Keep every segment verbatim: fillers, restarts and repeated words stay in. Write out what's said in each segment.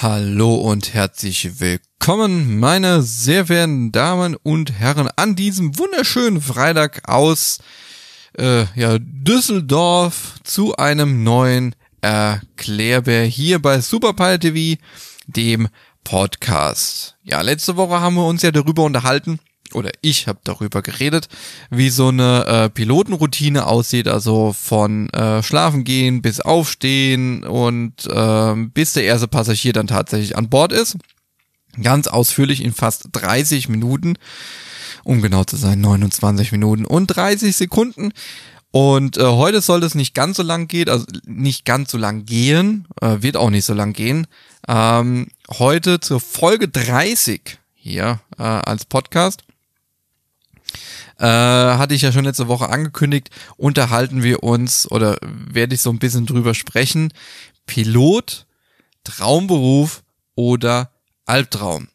Hallo und herzlich willkommen, meine sehr verehrten Damen und Herren, an diesem wunderschönen Freitag aus äh, ja, Düsseldorf zu einem neuen Erklärbär hier bei Superpilot T V, dem Podcast. Ja, letzte Woche haben wir uns ja darüber unterhalten, oder ich habe darüber geredet, wie so eine äh, Pilotenroutine aussieht, also von äh, Schlafen gehen bis Aufstehen und äh, bis der erste Passagier dann tatsächlich an Bord ist. Ganz ausführlich in fast dreißig Minuten, um genau zu sein, neunundzwanzig Minuten und dreißig Sekunden. Und äh, heute soll es nicht ganz so lang gehen, also nicht ganz so lang gehen, äh, wird auch nicht so lang gehen. Ähm, heute zur Folge dreißig hier äh, als Podcast. Äh, hatte ich ja schon letzte Woche angekündigt, unterhalten wir uns oder werde ich so ein bisschen drüber sprechen. Pilot, Traumberuf oder Albtraum.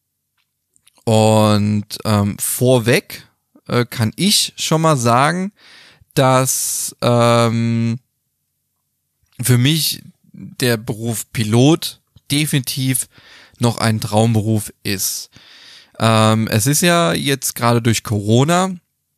Und ähm, vorweg äh, kann ich schon mal sagen, dass ähm, für mich der Beruf Pilot definitiv noch ein Traumberuf ist. Ähm, es ist ja jetzt gerade durch Corona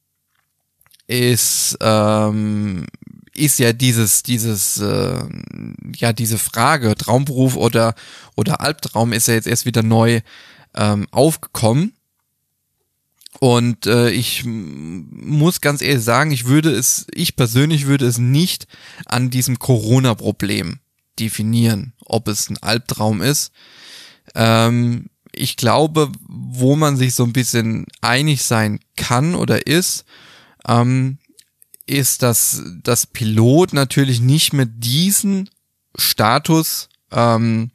ist ähm, ist ja dieses dieses äh, ja diese Frage Traumberuf oder oder Albtraum ist ja jetzt erst wieder neu ähm, aufgekommen. Und äh, ich muss ganz ehrlich sagen, ich würde es, ich persönlich würde es nicht an diesem Corona-Problem definieren, ob es ein Albtraum ist. Ähm, ich glaube, wo man sich so ein bisschen einig sein kann oder ist, ähm, ist, dass das Pilot natürlich nicht mehr diesen Status ähm,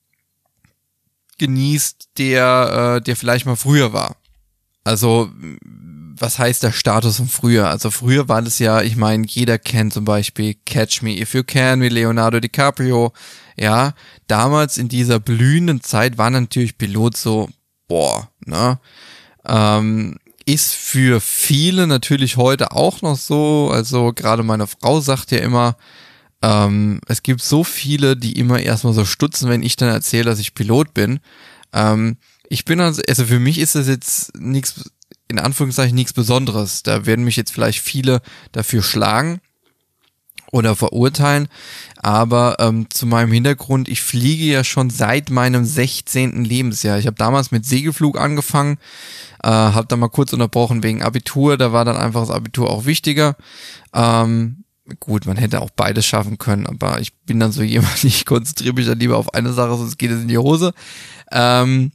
genießt, der, äh, der vielleicht mal früher war. Also, was heißt der Status von früher? Also früher war das ja, ich meine, jeder kennt zum Beispiel Catch Me If You Can mit Leonardo DiCaprio. Ja, damals in dieser blühenden Zeit war natürlich Pilot so, boah, ne? Ähm, ist für viele natürlich heute auch noch so. Also gerade meine Frau sagt ja immer, ähm, es gibt so viele, die immer erstmal so stutzen, wenn ich dann erzähle, dass ich Pilot bin. Ähm, Ich bin also, also für mich ist das jetzt nichts, in Anführungszeichen nichts Besonderes. Da werden mich jetzt vielleicht viele dafür schlagen oder verurteilen. Aber ähm, zu meinem Hintergrund, ich fliege ja schon seit meinem sechzehnten Lebensjahr. Ich habe damals mit Segelflug angefangen, äh, habe dann mal kurz unterbrochen wegen Abitur. Da war dann einfach das Abitur auch wichtiger. Ähm, gut, man hätte auch beides schaffen können, aber ich bin dann so jemand, ich konzentriere mich dann lieber auf eine Sache, sonst geht es in die Hose. Ähm,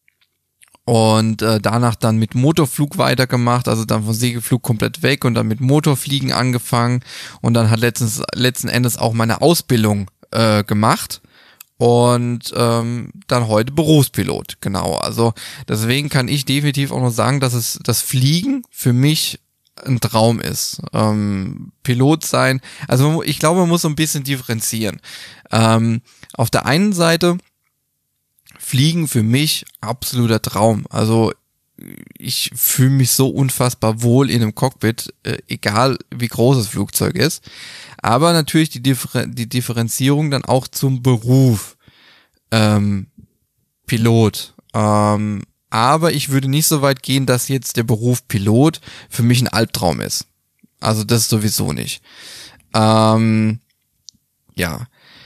Und äh, danach dann mit Motorflug weitergemacht, also dann von Segelflug komplett weg und dann mit Motorfliegen angefangen und dann hat letztens, letzten Endes auch meine Ausbildung äh, gemacht und ähm, dann heute Berufspilot, genau. Also deswegen kann ich definitiv auch noch sagen, dass es das Fliegen für mich ein Traum ist. Ähm, Pilot sein, also ich glaube, man muss so ein bisschen differenzieren. Ähm, auf der einen Seite Fliegen für mich absoluter Traum. Also ich fühle mich so unfassbar wohl in einem Cockpit, äh, egal wie groß das Flugzeug ist. Aber natürlich die, Differ- die Differenzierung dann auch zum Beruf ähm, Pilot. Ähm, aber ich würde nicht so weit gehen, dass jetzt der Beruf Pilot für mich ein Albtraum ist. Also das sowieso nicht. Ähm, ja.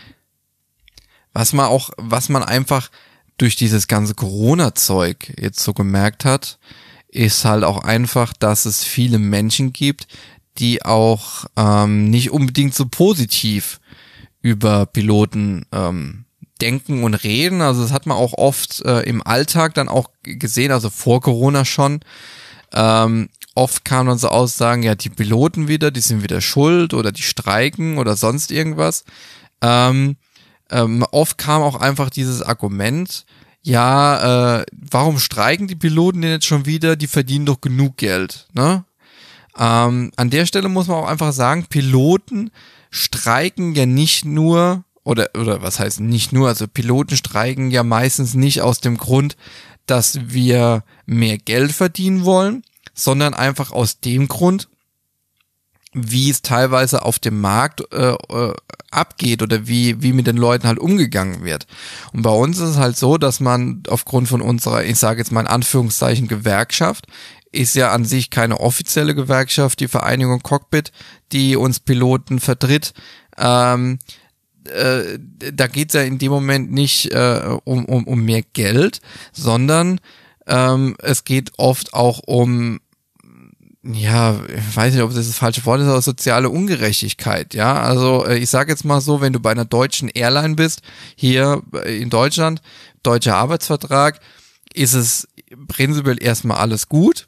Was man auch, was man einfach durch dieses ganze Corona-Zeug jetzt so gemerkt hat, ist halt auch einfach, dass es viele Menschen gibt, die auch ähm, nicht unbedingt so positiv über Piloten ähm, denken und reden. Also das hat man auch oft äh, im Alltag dann auch gesehen, also vor Corona schon. Ähm, oft kamen dann so Aussagen, ja, die Piloten wieder, die sind wieder schuld oder die streiken oder sonst irgendwas. Ähm, Ähm, oft kam auch einfach dieses Argument, ja, äh, warum streiken die Piloten denn jetzt schon wieder? Die verdienen doch genug Geld, ne? Ähm, an der Stelle muss man auch einfach sagen, Piloten streiken ja nicht nur, oder, oder was heißt nicht nur, also Piloten streiken ja meistens nicht aus dem Grund, dass wir mehr Geld verdienen wollen, sondern einfach aus dem Grund, wie es teilweise auf dem Markt äh, äh, abgeht oder wie wie mit den Leuten halt umgegangen wird. Und bei uns ist es halt so, dass man aufgrund von unserer, ich sage jetzt mal in Anführungszeichen, Gewerkschaft, ist ja an sich keine offizielle Gewerkschaft, die Vereinigung Cockpit, die uns Piloten vertritt. Ähm, äh, da geht's ja in dem Moment nicht äh, um, um, um mehr Geld, sondern ähm, es geht oft auch um, ja, ich weiß nicht, ob das das falsche Wort ist, aber soziale Ungerechtigkeit, ja, also ich sage jetzt mal so, wenn du bei einer deutschen Airline bist, hier in Deutschland, deutscher Arbeitsvertrag, ist es prinzipiell erstmal alles gut,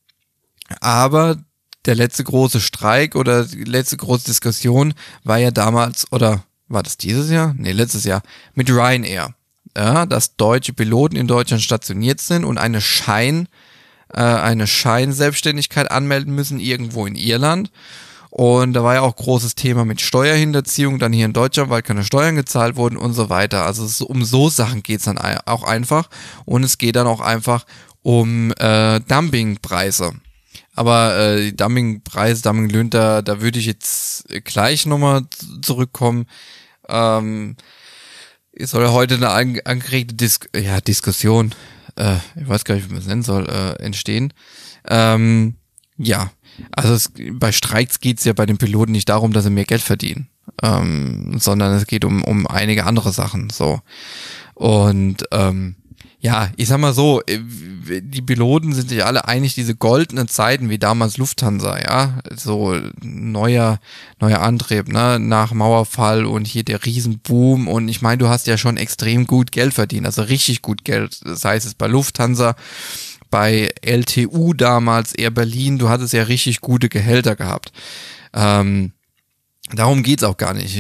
aber der letzte große Streik oder die letzte große Diskussion war ja damals, oder war das dieses Jahr? Nee, letztes Jahr, mit Ryanair, ja, dass deutsche Piloten in Deutschland stationiert sind und eine Schein eine Scheinselbstständigkeit anmelden müssen, irgendwo in Irland. Und da war ja auch großes Thema mit Steuerhinterziehung, dann hier in Deutschland, weil keine Steuern gezahlt wurden und so weiter. Also es, um so Sachen geht's dann auch einfach. Und es geht dann auch einfach um äh, Dumpingpreise. Aber äh, die Dumpingpreise, Dumpinglöhne, da, da würde ich jetzt gleich nochmal zurückkommen. Ähm, es soll ja heute eine an, angeregte Dis- ja, Diskussion ich weiß gar nicht, wie man es nennen soll, äh, entstehen. Ähm, ja, also es, bei Streiks geht es ja bei den Piloten nicht darum, dass sie mehr Geld verdienen, ähm, sondern es geht um um einige andere Sachen. So und ähm, ja, ich sag mal so, die Piloten sind sich alle einig, diese goldenen Zeiten wie damals Lufthansa, ja, so neuer neuer Antrieb, ne, nach Mauerfall und hier der Riesenboom und ich meine, du hast ja schon extrem gut Geld verdient, also richtig gut Geld, das heißt es bei Lufthansa, bei L T U damals, Air Berlin, du hattest ja richtig gute Gehälter gehabt. Ähm, Darum geht's auch gar nicht.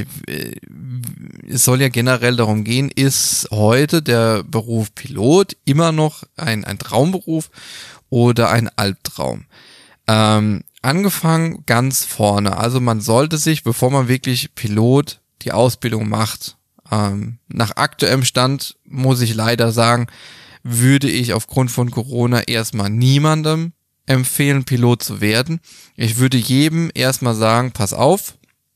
Es soll ja generell darum gehen, ist heute der Beruf Pilot immer noch ein, ein Traumberuf oder ein Albtraum? Ähm, angefangen ganz vorne. Also man sollte sich, bevor man wirklich Pilot die Ausbildung macht, ähm, nach aktuellem Stand, muss ich leider sagen, würde ich aufgrund von Corona erstmal niemandem empfehlen, Pilot zu werden. Ich würde jedem erstmal sagen, pass auf,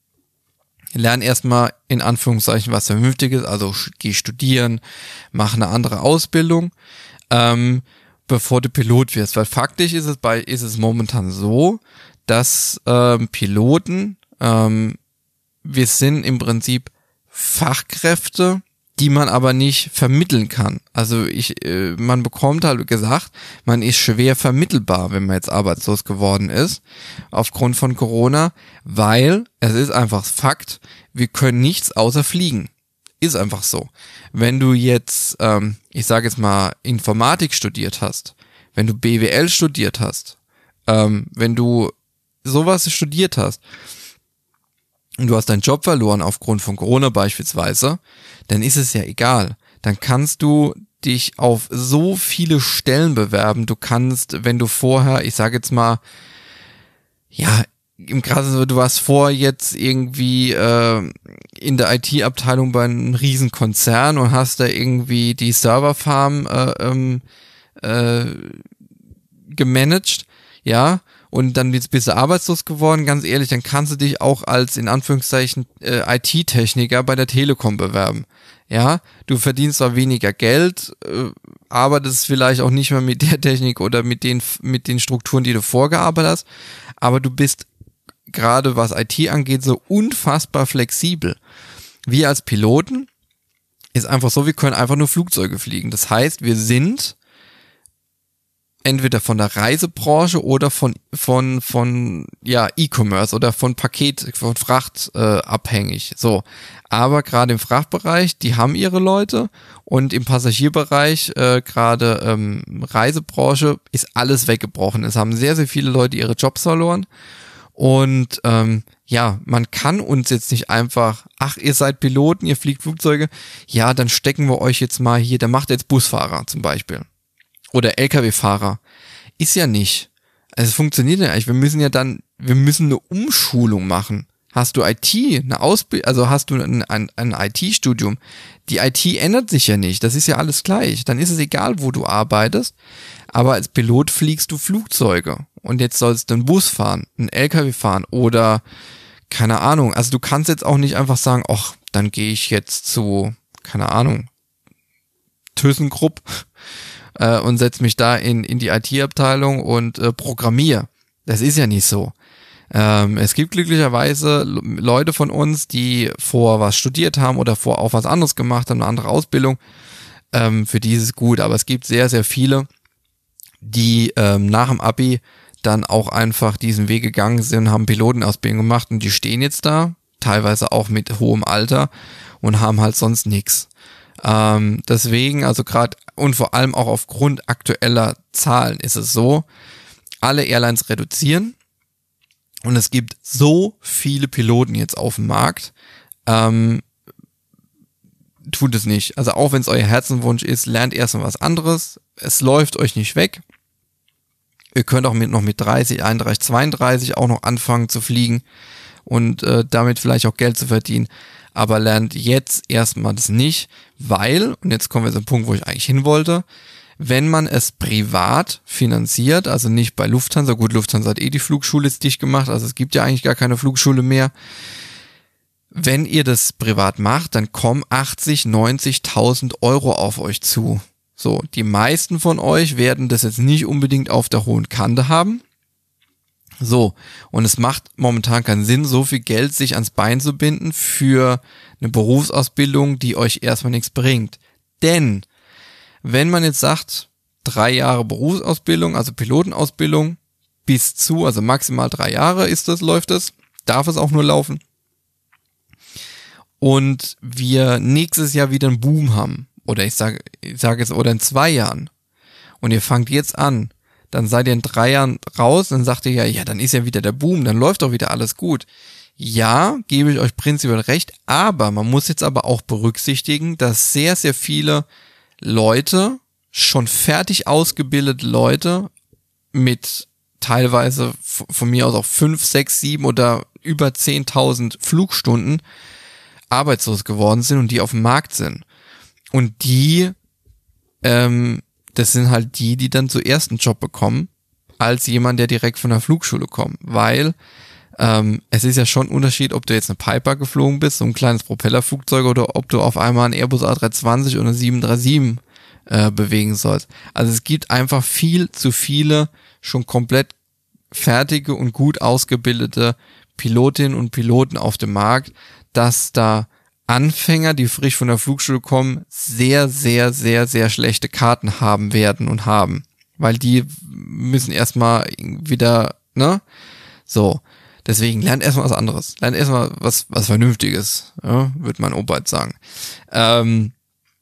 lern erstmal in Anführungszeichen was Vernünftiges, also geh studieren, mach eine andere Ausbildung, ähm, bevor du Pilot wirst. Weil faktisch ist es bei ist es momentan so, dass ähm, Piloten, ähm, wir sind im Prinzip Fachkräfte, die man aber nicht vermitteln kann. Also ich, äh, man bekommt halt gesagt, man ist schwer vermittelbar, wenn man jetzt arbeitslos geworden ist, aufgrund von Corona, weil es ist einfach Fakt, wir können nichts außer fliegen. Ist einfach so. Wenn du jetzt, ähm, ich sage jetzt mal, Informatik studiert hast, wenn du B W L studiert hast, ähm, wenn du sowas studiert hast, und du hast deinen Job verloren aufgrund von Corona beispielsweise, dann ist es ja egal. Dann kannst du dich auf so viele Stellen bewerben. Du kannst, wenn du vorher, ich sage jetzt mal, ja, im Krassen, du warst vor jetzt irgendwie äh, in der I T-Abteilung bei einem riesen Konzern und hast da irgendwie die Serverfarm äh, ähm, äh, gemanagt, ja, und dann bist du arbeitslos geworden, ganz ehrlich, dann kannst du dich auch als, in Anführungszeichen, äh, I T-Techniker bei der Telekom bewerben. Ja, du verdienst zwar weniger Geld, äh, arbeitest vielleicht auch nicht mehr mit der Technik oder mit den, mit den Strukturen, die du vorgearbeitet hast, aber du bist gerade, was I T angeht, so unfassbar flexibel. Wir als Piloten ist einfach so, wir können einfach nur Flugzeuge fliegen. Das heißt, wir sind entweder von der Reisebranche oder von von von ja E-Commerce oder von Paket, von Fracht äh, abhängig. So, aber gerade im Frachtbereich, die haben ihre Leute und im Passagierbereich, äh, gerade ähm, Reisebranche, ist alles weggebrochen. Es haben sehr sehr viele Leute ihre Jobs verloren und ähm, ja, man kann uns jetzt nicht einfach, ach, ihr seid Piloten, ihr fliegt Flugzeuge, ja, dann stecken wir euch jetzt mal hier, der macht jetzt Busfahrer zum Beispiel. Oder L K W-Fahrer. Ist ja nicht. Also es funktioniert ja nicht. Wir müssen ja dann, wir müssen eine Umschulung machen. Hast du I T, eine Ausbildung, also hast du ein, ein, ein I T-Studium. Die I T ändert sich ja nicht. Das ist ja alles gleich. Dann ist es egal, wo du arbeitest. Aber als Pilot fliegst du Flugzeuge. und jetzt sollst du einen Bus fahren, einen L K W fahren oder keine Ahnung. Also du kannst jetzt auch nicht einfach sagen, ach, dann gehe ich jetzt zu, keine Ahnung, ThyssenKrupp äh, und setze mich da in in die I T-Abteilung und äh, programmiere. Das ist ja nicht so. Ähm, es gibt glücklicherweise Leute von uns, die vor was studiert haben oder vor auch was anderes gemacht haben, eine andere Ausbildung. Ähm, für die ist es gut, aber es gibt sehr, sehr viele, die ähm, nach dem Abi dann auch einfach diesen Weg gegangen sind, haben Pilotenausbildung gemacht und die stehen jetzt da, teilweise auch mit hohem Alter und haben halt sonst nichts. Ähm, deswegen, also gerade und vor allem auch aufgrund aktueller Zahlen ist es so, alle Airlines reduzieren. Und es gibt so viele Piloten jetzt auf dem Markt, ähm, tut es nicht. Also auch wenn es euer Herzenwunsch ist, lernt erstmal was anderes. Es läuft euch nicht weg. Ihr könnt auch mit noch mit dreißig, einunddreißig, zweiunddreißig auch noch anfangen zu fliegen und äh, damit vielleicht auch Geld zu verdienen. Aber lernt jetzt erstmal das nicht, weil, und jetzt kommen wir zum Punkt, wo ich eigentlich hin wollte, wenn man es privat finanziert, also nicht bei Lufthansa, gut, Lufthansa hat eh die Flugschule jetzt dicht gemacht, also es gibt ja eigentlich gar keine Flugschule mehr. Wenn ihr das privat macht, dann kommen achtzig, neunzigtausend Euro auf euch zu. So, die meisten von euch werden das jetzt nicht unbedingt auf der hohen Kante haben. So, und es macht momentan keinen Sinn, so viel Geld sich ans Bein zu binden für eine Berufsausbildung, die euch erstmal nichts bringt. Denn wenn man jetzt sagt, drei Jahre Berufsausbildung, also Pilotenausbildung, bis zu, also maximal drei Jahre ist das, läuft es, darf es auch nur laufen. Und wir nächstes Jahr wieder einen Boom haben, oder ich sage ich sage jetzt, oder in zwei Jahren, und ihr fangt jetzt an, dann seid ihr in drei Jahren raus, dann sagt ihr ja, ja, dann ist ja wieder der Boom, dann läuft doch wieder alles gut. Ja, gebe ich euch prinzipiell recht, aber man muss jetzt aber auch berücksichtigen, dass sehr, sehr viele Leute, schon fertig ausgebildete Leute mit teilweise von mir aus auch fünf, sechs, sieben oder über zehntausend Flugstunden arbeitslos geworden sind und die auf dem Markt sind. Und die, ähm, das sind halt die, die dann zuerst einen Job bekommen, als jemand, der direkt von der Flugschule kommt. Weil ähm, es ist ja schon ein Unterschied, ob du jetzt eine Piper geflogen bist, so ein kleines Propellerflugzeug, oder ob du auf einmal einen Airbus A dreihundertzwanzig oder eine sieben drei sieben äh, bewegen sollst. Also es gibt einfach viel zu viele schon komplett fertige und gut ausgebildete Pilotinnen und Piloten auf dem Markt, dass da Anfänger, die frisch von der Flugschule kommen, sehr, sehr, sehr, sehr schlechte Karten haben werden und haben. Weil die müssen erstmal wieder, ne? So. Deswegen lernt erstmal was anderes. Lernt erstmal was, was Vernünftiges, ja, würde mein Opa jetzt sagen. Ähm,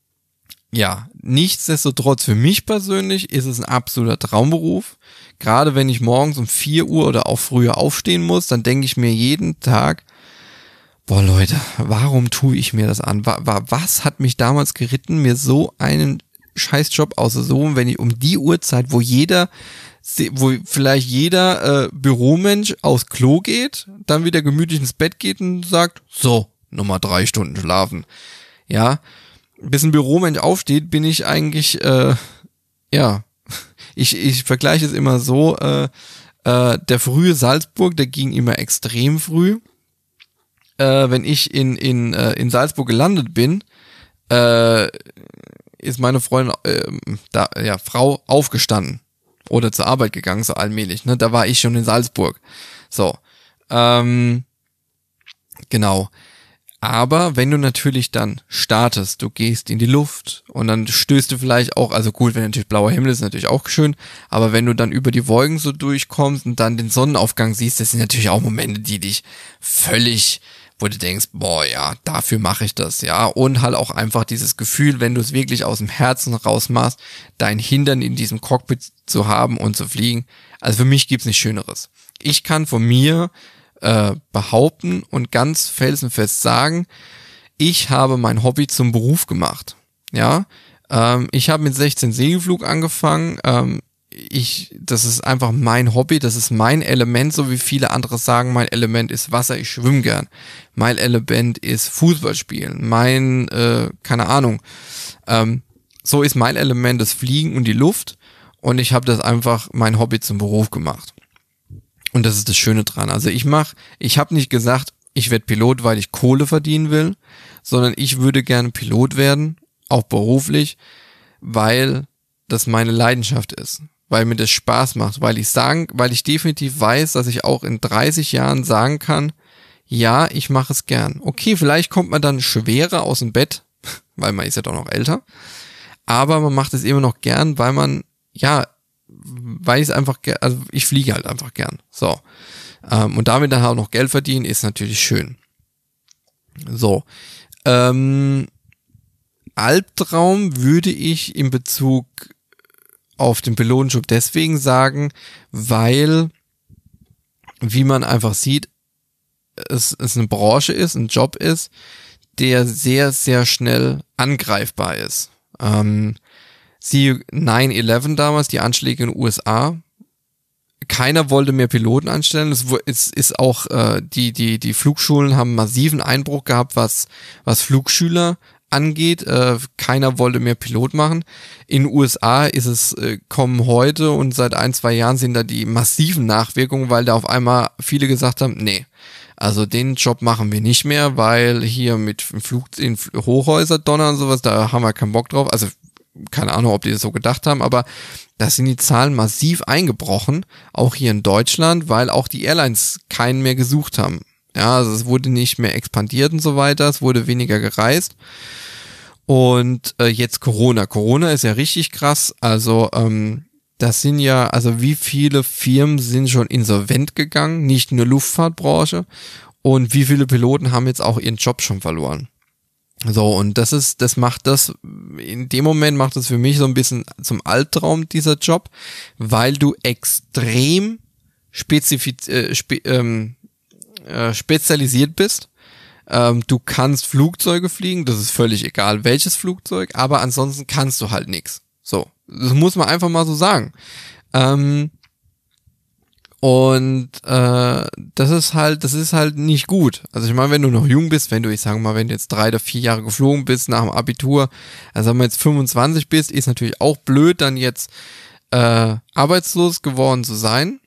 ja, nichtsdestotrotz für mich persönlich ist es ein absoluter Traumberuf. Gerade wenn ich morgens um vier Uhr oder auch früher aufstehen muss, dann denke ich mir jeden Tag, boah Leute, warum tue ich mir das an? Was hat mich damals geritten, mir so einen Scheißjob auszusuchen, wenn ich um die Uhrzeit, wo jeder, wo vielleicht jeder äh, Büromensch aufs Klo geht, dann wieder gemütlich ins Bett geht und sagt, so, nochmal drei Stunden schlafen. Ja, bis ein Büromensch aufsteht, bin ich eigentlich, äh, ja, ich, ich vergleiche es immer so, äh, äh, der frühe Salzburg, der ging immer extrem früh. Äh, wenn ich in, in, äh, in Salzburg gelandet bin, äh, ist meine Freundin, äh, da, ja, Frau aufgestanden oder zur Arbeit gegangen, so allmählich, ne, da war ich schon in Salzburg. So, ähm, genau. Aber wenn du natürlich dann startest, du gehst in die Luft und dann stößt du vielleicht auch, also gut, wenn natürlich blauer Himmel ist, natürlich auch schön, aber wenn du dann über die Wolken so durchkommst und dann den Sonnenaufgang siehst, das sind natürlich auch Momente, die dich völlig, wo du denkst, boah, ja, dafür mache ich das, ja, und halt auch einfach dieses Gefühl, wenn du es wirklich aus dem Herzen raus machst, dein Hintern in diesem Cockpit zu haben und zu fliegen, also für mich gibt's nichts Schöneres. Ich kann von mir äh, behaupten und ganz felsenfest sagen, ich habe mein Hobby zum Beruf gemacht, ja, ähm, ich habe mit sechzehn Segelflug angefangen, ähm, ich, das ist einfach mein Hobby, das ist mein Element, so wie viele andere sagen, mein Element ist Wasser, ich schwimme gern. Mein Element ist Fußball spielen, mein, äh, keine Ahnung, ähm, so ist mein Element das Fliegen und die Luft und ich habe das einfach mein Hobby zum Beruf gemacht. Und das ist das Schöne dran. Also ich mach, ich habe nicht gesagt, ich werde Pilot, weil ich Kohle verdienen will, sondern ich würde gerne Pilot werden, auch beruflich, weil das meine Leidenschaft ist, weil mir das Spaß macht, weil ich sagen, weil ich definitiv weiß, dass ich auch in dreißig Jahren sagen kann, ja, ich mache es gern. Okay, vielleicht kommt man dann schwerer aus dem Bett, weil man ist ja doch noch älter, aber man macht es immer noch gern, weil man, ja, weil ich es einfach, also ich fliege halt einfach gern. So. Ähm, und damit dann auch noch Geld verdienen, ist natürlich schön. So. Ähm, Albtraum würde ich in Bezug auf den Pilotenjob deswegen sagen, weil, wie man einfach sieht, es, es eine Branche ist, ein Job ist, der sehr, sehr schnell angreifbar ist. Ähm, Siehe nine eleven damals, die Anschläge in den U S A. Keiner wollte mehr Piloten anstellen. Es ist, ist auch äh, die die die Flugschulen haben massiven Einbruch gehabt, was was Flugschüler angeht. Äh, keiner wollte mehr Pilot machen. In den U S A ist es äh, kommen heute und seit ein zwei Jahren sind da die massiven Nachwirkungen, weil da auf einmal viele gesagt haben, nee. Also den Job machen wir nicht mehr, weil hier mit Flug in Hochhäuser donnern und sowas, da haben wir keinen Bock drauf. Also keine Ahnung, ob die das so gedacht haben, aber da sind die Zahlen massiv eingebrochen, auch hier in Deutschland, weil auch die Airlines keinen mehr gesucht haben. Ja, also es wurde nicht mehr expandiert und so weiter, es wurde weniger gereist. Und äh, jetzt Corona. Corona ist ja richtig krass, also ähm, das sind ja, also wie viele Firmen sind schon insolvent gegangen, nicht nur Luftfahrtbranche, und wie viele Piloten haben jetzt auch ihren Job schon verloren. So, und das ist, das macht das, in dem Moment macht das für mich so ein bisschen zum Albtraum, dieser Job, weil du extrem spezifiz, äh, spe, ähm, äh, spezialisiert bist. Ähm, du kannst Flugzeuge fliegen, das ist völlig egal, welches Flugzeug, aber ansonsten kannst du halt nichts. So, das muss man einfach mal so sagen. Ähm, Und äh, das ist halt, das ist halt nicht gut. Also ich meine, wenn du noch jung bist, wenn du, ich sage mal, wenn du jetzt drei oder vier Jahre geflogen bist nach dem Abitur, also wenn du jetzt fünfundzwanzig bist, ist natürlich auch blöd, dann jetzt äh, arbeitslos geworden zu sein.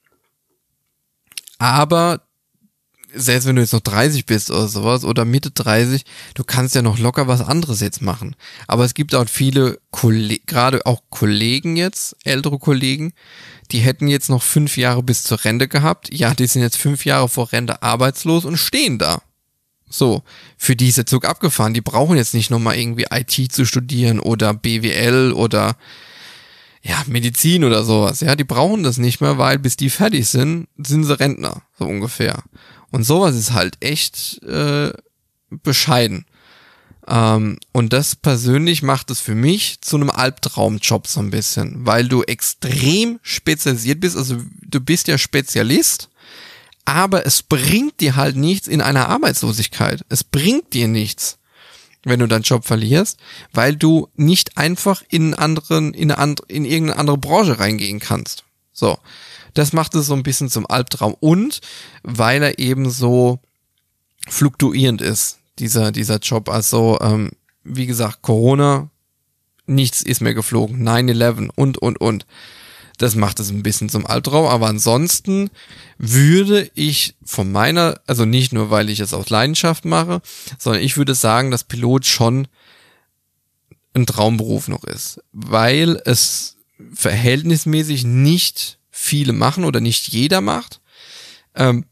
Aber selbst wenn du jetzt noch dreißig bist oder sowas oder Mitte dreißig, du kannst ja noch locker was anderes jetzt machen. Aber es gibt auch viele, Kolle- gerade auch Kollegen jetzt, ältere Kollegen, die hätten jetzt noch fünf Jahre bis zur Rente gehabt. Ja, die sind jetzt fünf Jahre vor Rente arbeitslos und stehen da. So, für die ist der Zug abgefahren. Die brauchen jetzt nicht nochmal irgendwie I T zu studieren oder B W L oder ja, Medizin oder sowas. Ja, die brauchen das nicht mehr, weil bis die fertig sind, sind sie Rentner, so ungefähr. Und sowas ist halt echt äh, bescheiden. Ähm, und das persönlich macht es für mich zu einem Albtraumjob so ein bisschen, weil du extrem spezialisiert bist. Also du bist ja Spezialist, aber es bringt dir halt nichts in einer Arbeitslosigkeit. Es bringt dir nichts, wenn du deinen Job verlierst, weil du nicht einfach in anderen, in eine andere, in irgendeine andere Branche reingehen kannst. So. Das macht es so ein bisschen zum Albtraum und weil er eben so fluktuierend ist, dieser dieser Job. Also ähm, wie gesagt, Corona, nichts ist mehr geflogen, nine eleven und und und. Das macht es ein bisschen zum Albtraum, aber ansonsten würde ich von meiner, also nicht nur, weil ich es aus Leidenschaft mache, sondern ich würde sagen, dass Pilot schon ein Traumberuf noch ist, weil es verhältnismäßig nicht viele machen oder nicht jeder macht. Ähm,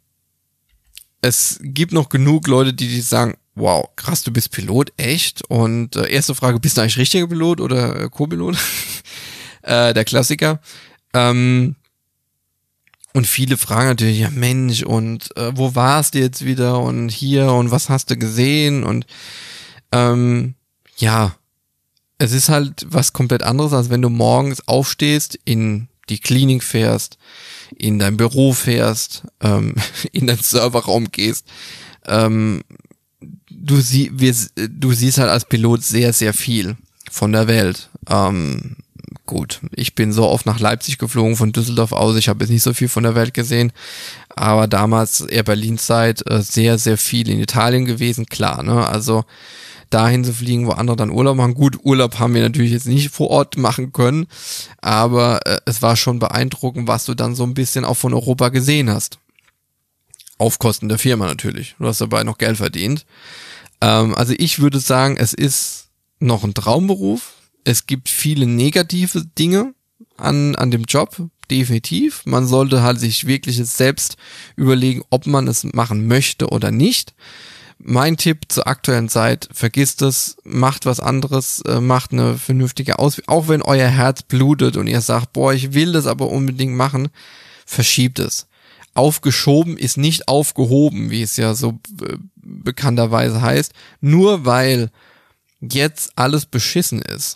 es gibt noch genug Leute, die, die sagen, wow, krass, du bist Pilot, echt? Und äh, erste Frage, bist du eigentlich richtiger Pilot oder äh, Co-Pilot? äh, der Klassiker. Ähm, und viele fragen natürlich, ja Mensch, und äh, wo warst du jetzt wieder und hier und was hast du gesehen? Und ähm, ja, es ist halt was komplett anderes, als wenn du morgens aufstehst, in die Klinik fährst, in dein Büro fährst, ähm, in deinen Serverraum gehst. Ähm, du, sie, wir, du siehst halt als Pilot sehr, sehr viel von der Welt. Ähm, gut, ich bin so oft nach Leipzig geflogen, von Düsseldorf aus, ich habe jetzt nicht so viel von der Welt gesehen, aber damals Air Berlin Zeit äh, sehr, sehr viel in Italien gewesen, klar, ne, also dahin zu fliegen, wo andere dann Urlaub machen. Gut, Urlaub haben wir natürlich jetzt nicht vor Ort machen können, aber äh, es war schon beeindruckend, was du dann so ein bisschen auch von Europa gesehen hast. Auf Kosten der Firma natürlich. Du hast dabei noch Geld verdient. Ähm, also ich würde sagen, es ist noch ein Traumberuf. Es gibt viele negative Dinge an, an dem Job, definitiv. Man sollte halt sich wirklich jetzt selbst überlegen, ob man es machen möchte oder nicht. Mein Tipp zur aktuellen Zeit, vergisst es, macht was anderes, äh, macht eine vernünftige Ausbildung. Auch wenn euer Herz blutet und ihr sagt, boah, ich will das aber unbedingt machen, verschiebt es. Aufgeschoben ist nicht aufgehoben, wie es ja so äh, bekannterweise heißt. Nur weil jetzt alles beschissen ist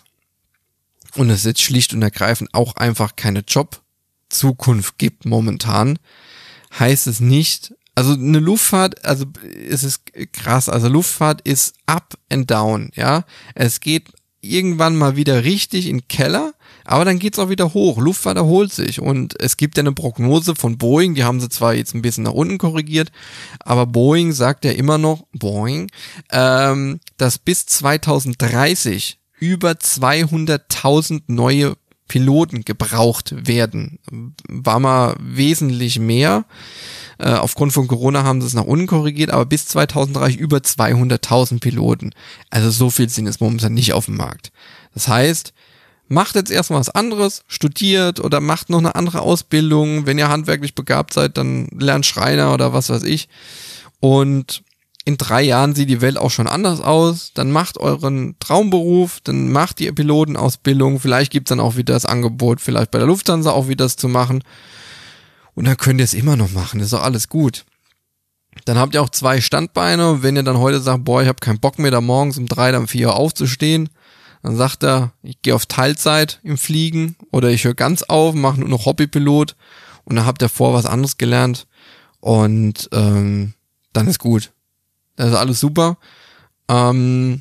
und es jetzt schlicht und ergreifend auch einfach keine Jobzukunft gibt momentan, heißt es nicht, also eine Luftfahrt, also es ist krass, also Luftfahrt ist up and down, ja. Es geht irgendwann mal wieder richtig in den Keller, aber dann geht's auch wieder hoch. Luftfahrt erholt sich und es gibt ja eine Prognose von Boeing, die haben sie zwar jetzt ein bisschen nach unten korrigiert, aber Boeing sagt ja immer noch, Boeing, ähm, dass bis zwanzig dreißig über zweihunderttausend neue Piloten gebraucht werden. War mal wesentlich mehr. Äh, aufgrund von Corona haben sie es nach unten korrigiert, aber bis zwanzig dreißig über zweihunderttausend Piloten. Also so viel sind es momentan nicht auf dem Markt. Das heißt, macht jetzt erstmal was anderes, studiert oder macht noch eine andere Ausbildung. Wenn ihr handwerklich begabt seid, dann lernt Schreiner oder was weiß ich. Und in drei Jahren sieht die Welt auch schon anders aus. Dann macht euren Traumberuf, dann macht die Pilotenausbildung. Vielleicht gibt's dann auch wieder das Angebot, vielleicht bei der Lufthansa auch wieder das zu machen. Und dann könnt ihr es immer noch machen, ist doch alles gut. Dann habt ihr auch zwei Standbeine. Wenn ihr dann heute sagt, boah, ich habe keinen Bock mehr, da morgens um drei, dann um vier Uhr aufzustehen, dann sagt er, ich gehe auf Teilzeit im Fliegen oder ich höre ganz auf, mache nur noch Hobbypilot und dann habt ihr vor was anderes gelernt und ähm, dann ist gut. Das ist alles super. Ähm,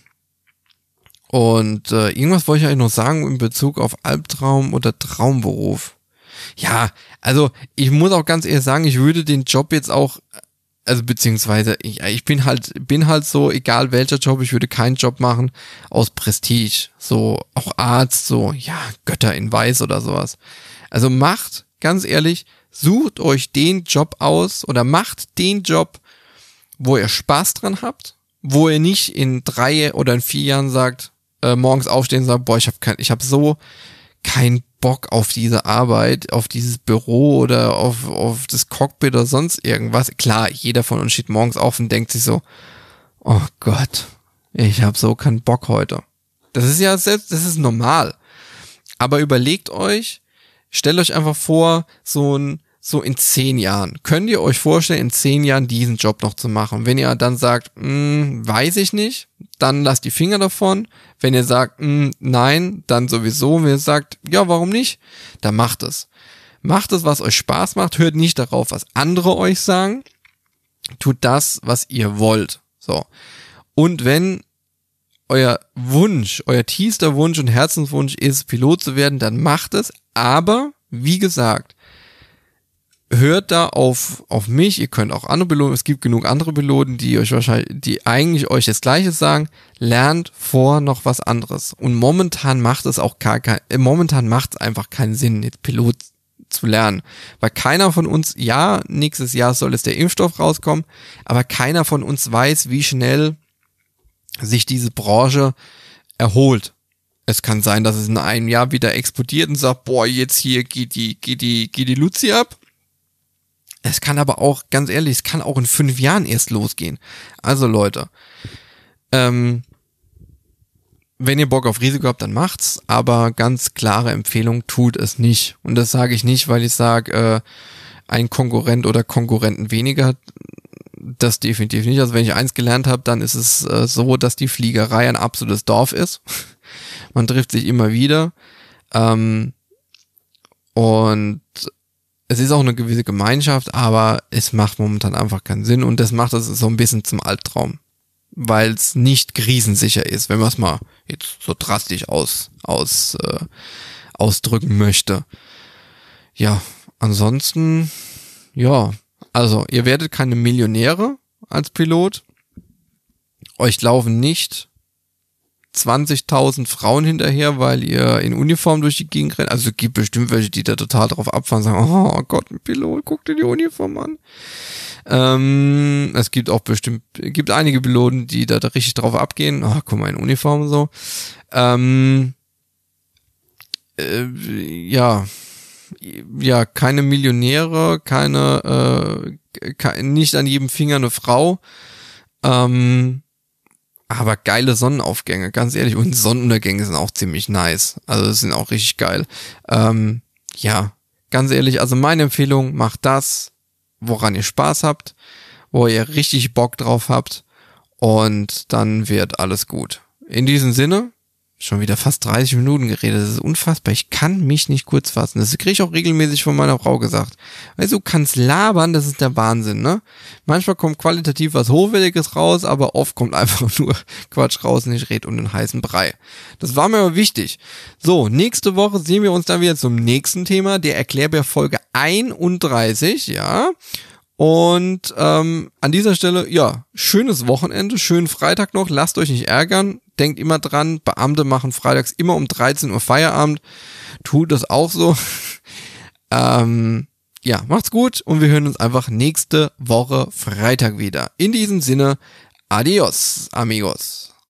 und äh, irgendwas wollte ich eigentlich noch sagen in Bezug auf Albtraum oder Traumberuf. Ja, also ich muss auch ganz ehrlich sagen, ich würde den Job jetzt auch, also beziehungsweise ich, ich bin halt bin halt so, egal welcher Job, ich würde keinen Job machen aus Prestige, so auch Arzt, so ja Götter in Weiß oder sowas. Also macht, ganz ehrlich, sucht euch den Job aus oder macht den Job, wo ihr Spaß dran habt, wo ihr nicht in drei oder in vier Jahren sagt, äh, morgens aufstehen und sagt, boah, ich habe kein, ich habe so keinen Bock auf diese Arbeit, auf dieses Büro oder auf, auf das Cockpit oder sonst irgendwas. Klar, jeder von uns steht morgens auf und denkt sich so, oh Gott, ich habe so keinen Bock heute. Das ist ja selbst, das ist normal. Aber überlegt euch, stellt euch einfach vor, so ein, so in zehn Jahren. Könnt ihr euch vorstellen, in zehn Jahren diesen Job noch zu machen? Wenn ihr dann sagt, mh, weiß ich nicht, dann lasst die Finger davon. Wenn ihr sagt, mh, nein, dann sowieso. Wenn ihr sagt, ja, warum nicht, dann macht es. Macht es, was euch Spaß macht. Hört nicht darauf, was andere euch sagen. Tut das, was ihr wollt. So. Und wenn euer Wunsch, euer tiefster Wunsch und Herzenswunsch ist, Pilot zu werden, dann macht es. Aber, wie gesagt, hört da auf auf mich, ihr könnt auch andere Piloten, es gibt genug andere Piloten, die euch wahrscheinlich, die eigentlich euch das Gleiche sagen, lernt vor noch was anderes. Und momentan macht es auch gar kein, momentan macht es einfach keinen Sinn, jetzt Pilot zu lernen. Weil keiner von uns, ja, nächstes Jahr soll es der Impfstoff rauskommen, aber keiner von uns weiß, wie schnell sich diese Branche erholt. Es kann sein, dass es in einem Jahr wieder explodiert und sagt, boah, jetzt hier geht die, geht die, geht die Luzi ab. Es kann aber auch, ganz ehrlich, es kann auch in fünf Jahren erst losgehen. Also Leute, ähm, wenn ihr Bock auf Risiko habt, dann macht's, aber ganz klare Empfehlung, tut es nicht. Und das sage ich nicht, weil ich sage, äh, ein Konkurrent oder Konkurrenten weniger, das definitiv nicht. Also wenn ich eins gelernt habe, dann ist es äh, so, dass die Fliegerei ein absolutes Dorf ist. Man trifft sich immer wieder. Ähm, und es ist auch eine gewisse Gemeinschaft, aber es macht momentan einfach keinen Sinn und das macht es so ein bisschen zum Albtraum, weil es nicht krisensicher ist, wenn man es mal jetzt so drastisch aus, aus, äh, ausdrücken möchte. Ja, ansonsten, ja, also ihr werdet keine Millionäre als Pilot, euch laufen nicht zwanzigtausend Frauen hinterher, weil ihr in Uniform durch die Gegend rennt. Also es gibt bestimmt welche, die da total drauf abfahren und sagen, oh Gott, ein Pilot, guck dir die Uniform an. Ähm, es gibt auch bestimmt, gibt einige Piloten, die da, da richtig drauf abgehen. Oh, guck mal, in Uniform und so. Ähm, äh, ja, ja, keine Millionäre, keine, äh, ke- nicht an jedem Finger eine Frau. Ähm, aber geile Sonnenaufgänge, ganz ehrlich. Und Sonnenuntergänge sind auch ziemlich nice. Also das sind auch richtig geil. Ähm, ja, ganz ehrlich, also meine Empfehlung, macht das, woran ihr Spaß habt, wo ihr richtig Bock drauf habt und dann wird alles gut. In diesem Sinne, schon wieder fast dreißig Minuten geredet, das ist unfassbar, ich kann mich nicht kurz fassen, das kriege ich auch regelmäßig von meiner Frau gesagt. Weißt du, du kannst labern, das ist der Wahnsinn, ne? Manchmal kommt qualitativ was Hochwertiges raus, aber oft kommt einfach nur Quatsch raus und ich rede um den heißen Brei. Das war mir aber wichtig. So, nächste Woche sehen wir uns dann wieder zum nächsten Thema, der Erklärbär Folge einunddreißig, ja. Und ähm, an dieser Stelle, ja, schönes Wochenende, schönen Freitag noch, lasst euch nicht ärgern, denkt immer dran, Beamte machen freitags immer um dreizehn Uhr Feierabend, tut das auch so. ähm, ja, macht's gut und wir hören uns einfach nächste Woche Freitag wieder. In diesem Sinne, adios, amigos.